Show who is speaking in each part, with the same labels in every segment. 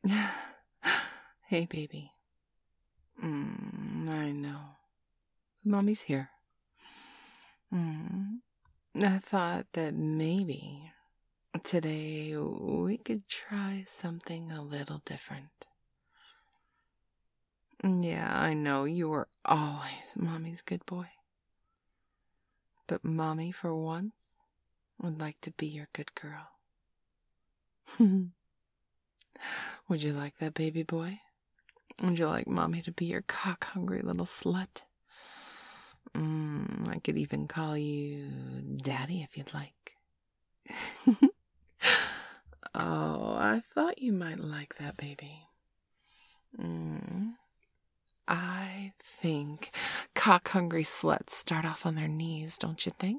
Speaker 1: Hey, baby. I know. Mommy's here. I thought that maybe today we could try something a little different. Yeah, I know you were always Mommy's good boy. But Mommy, for once, would like to be your good girl. Would you like that, baby boy? Would you like Mommy to be your cock-hungry little slut? I could even call you Daddy if you'd like. Oh, I thought you might like that, baby. I think cock-hungry sluts start off on their knees, don't you think?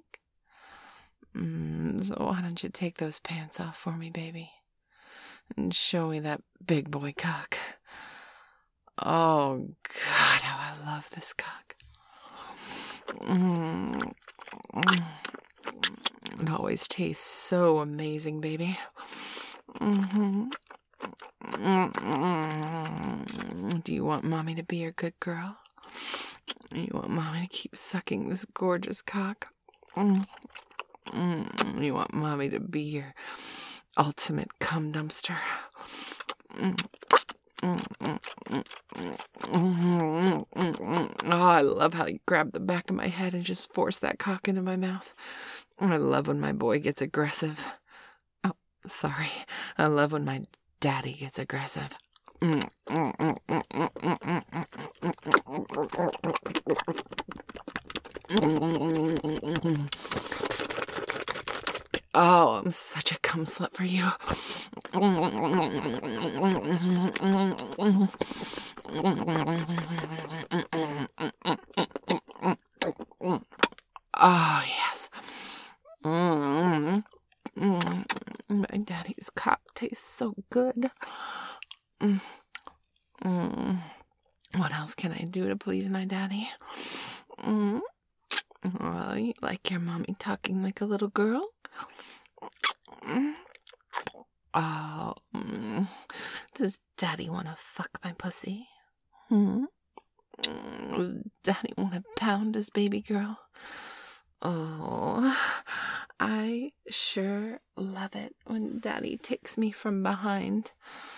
Speaker 1: So why don't you take those pants off for me, baby? And show me that big boy cock. Oh, God, how I love this cock. It always tastes so amazing, baby. Do you want Mommy to be your good girl? You want Mommy to keep sucking this gorgeous cock? You want Mommy to be your ultimate cum dumpster? Oh, I love how you grab the back of my head and just force that cock into my mouth. I love when my boy gets aggressive. Oh, sorry. I love when my daddy gets aggressive. Oh, I'm such a cum slut for you. Oh, yes. My daddy's cock tastes so good. What else can I do to please my daddy? Well, you like your mommy talking like a little girl? Oh, does Daddy want to fuck my pussy? Does Daddy want to pound his baby girl? Oh, I sure love it when Daddy takes me from behind.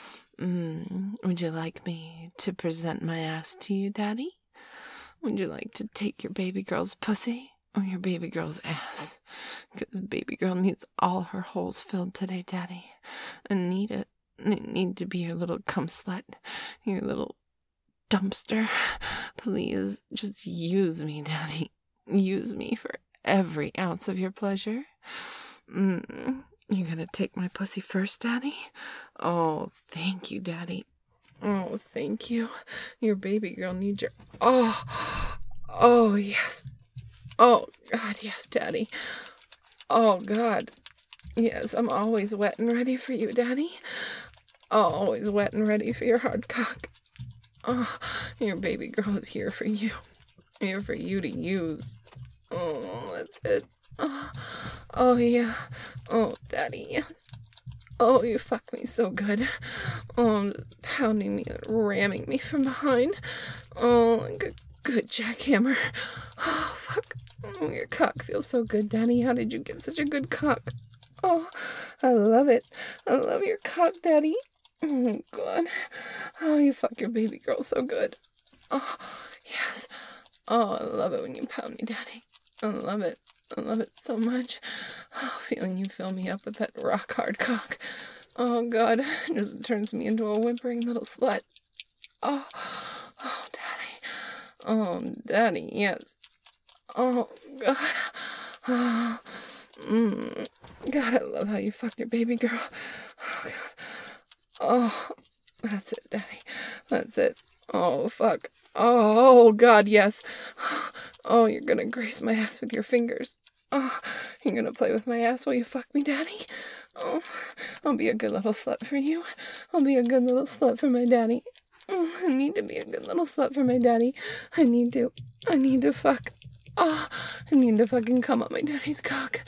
Speaker 1: Would you like me to present my ass to you, Daddy? Would you like to take your baby girl's pussy or your baby girl's ass? Because baby girl needs all her holes filled today, Daddy. I need it. I need to be your little cum slut, your little dumpster. Please, just use me, Daddy. Use me for every ounce of your pleasure. You're gonna take my pussy first, Daddy? Oh, thank you, Daddy. Oh, thank you. Your baby girl needs your... Oh, yes. Oh, God, yes, Daddy. Oh, God. Yes, I'm always wet and ready for you, Daddy. Always wet and ready for your hard cock. Oh, your baby girl is here for you. Here for you to use. Oh, that's it. Oh, yeah. Oh, Daddy, yes. Oh, you fuck me so good. Oh, pounding me and ramming me from behind. Oh, good jackhammer. Oh, fuck. Oh, your cock feels so good, Daddy. How did you get such a good cock? Oh, I love it. I love your cock, Daddy. Oh, God. Oh, you fuck your baby girl so good. Oh, yes. Oh, I love it when you pound me, Daddy. I love it. I love it so much. Oh, feeling you fill me up with that rock hard cock. Oh, God. It just turns me into a whimpering little slut. Oh, Daddy. Oh, Daddy, yes. Oh, God. Oh, God, I love how you fuck your baby girl. Oh, God. Oh, that's it, Daddy. That's it. Oh, fuck. Oh, God, yes. Oh, you're gonna grace my ass with your fingers. Oh, you're gonna play with my ass while you fuck me, Daddy? Oh, I'll be a good little slut for you. I'll be a good little slut for my daddy. I need to be a good little slut for my daddy. I need to fuck. Oh, I need to fucking come on my daddy's cock.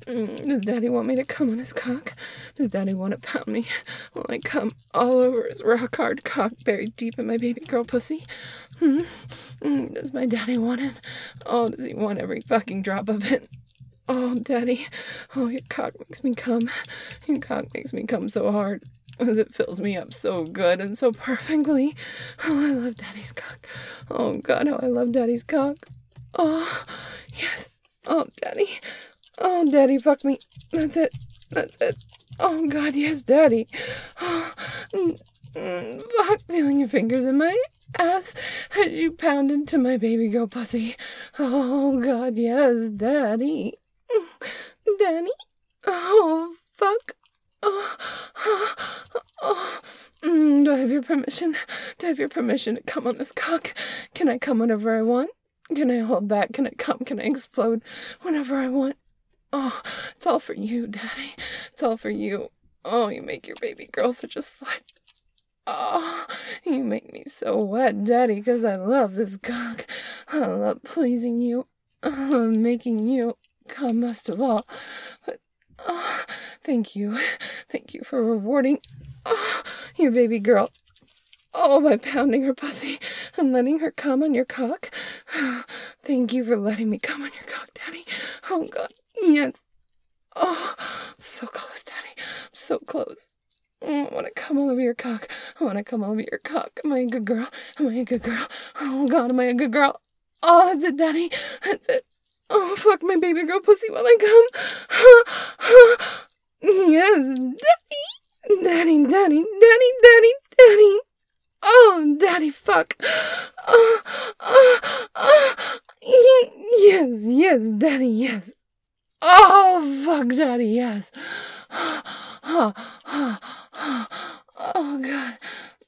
Speaker 1: Does Daddy want me to come on his cock? Does Daddy want to pound me while I come all over his rock-hard cock buried deep in my baby girl pussy? Does my daddy want it? Oh, does he want every fucking drop of it? Oh, Daddy. Oh, your cock makes me come. Your cock makes me come so hard, as it fills me up so good and so perfectly. Oh, I love Daddy's cock. Oh, God, how I love Daddy's cock. Oh, yes. Oh, Daddy. Oh, Daddy, fuck me. That's it. That's it. Oh, God, yes, Daddy. Oh, fuck, feeling your fingers in my ass as you pound into my baby girl pussy. Oh, God, yes, Daddy. Daddy? Oh, fuck. Oh, oh, oh. Do I have your permission? Do I have your permission to come on this cock? Can I come whenever I want? Can I hold back? Can I come? Can I explode whenever I want? Oh, it's all for you, Daddy. It's all for you. Oh, you make your baby girl such a slut. Oh, you make me so wet, Daddy, because I love this cock. I love pleasing you. I love making you come most of all. But, oh, thank you. Thank you for rewarding your baby girl. Oh, by pounding her pussy and letting her come on your cock. Thank you for letting me come on your cock, Daddy. Oh, God. Yes. Oh, so close, Daddy. I'm so close. I want to come all over your cock. I want to come all over your cock. Am I a good girl? Am I a good girl? Oh, God, am I a good girl? Oh, that's it, Daddy. That's it. Oh, fuck my baby girl pussy while I come. Yes, Daddy. Daddy, Daddy, Daddy, Daddy, Daddy. Oh, Daddy, fuck. Yes, yes, Daddy, yes. Oh, fuck, Daddy, yes. Oh, God.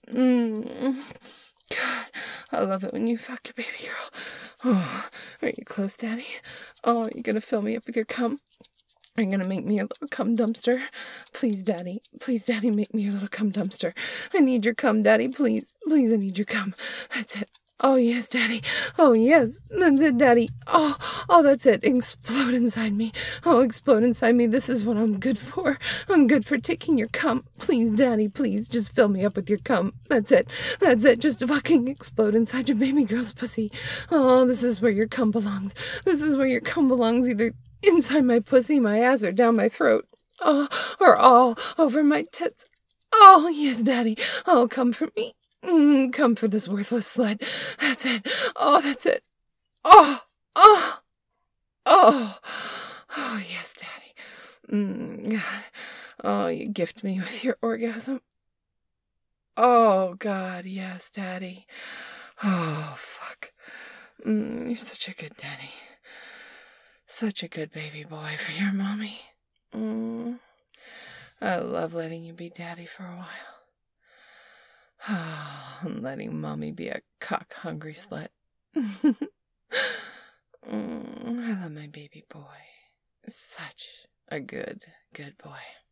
Speaker 1: God, I love it when you fuck your baby girl. Oh, are you close, Daddy? Oh, are you gonna fill me up with your cum? Are you gonna make me a little cum dumpster? Please, Daddy. Please, Daddy, make me a little cum dumpster. I need your cum, Daddy. Please. Please, I need your cum. That's it. Oh, yes, Daddy. Oh, yes. That's it, Daddy. Oh, that's it. Explode inside me. Oh, explode inside me. This is what I'm good for. I'm good for taking your cum. Please, Daddy, please, just fill me up with your cum. That's it. That's it. Just fucking explode inside your baby girl's pussy. Oh, this is where your cum belongs. This is where your cum belongs, either inside my pussy, my ass, or down my throat. Oh, or all over my tits. Oh, yes, Daddy. Oh, come for me. Come for this worthless slut. That's it. Oh, that's it. Oh, oh, oh. Oh, yes, Daddy. God. Oh, you gift me with your orgasm. Oh, God, yes, Daddy. Oh, fuck. You're such a good daddy. Such a good baby boy for your mommy. I love letting you be daddy for a while. And letting mommy be a cock-hungry slut. I love my baby boy. Such a good boy.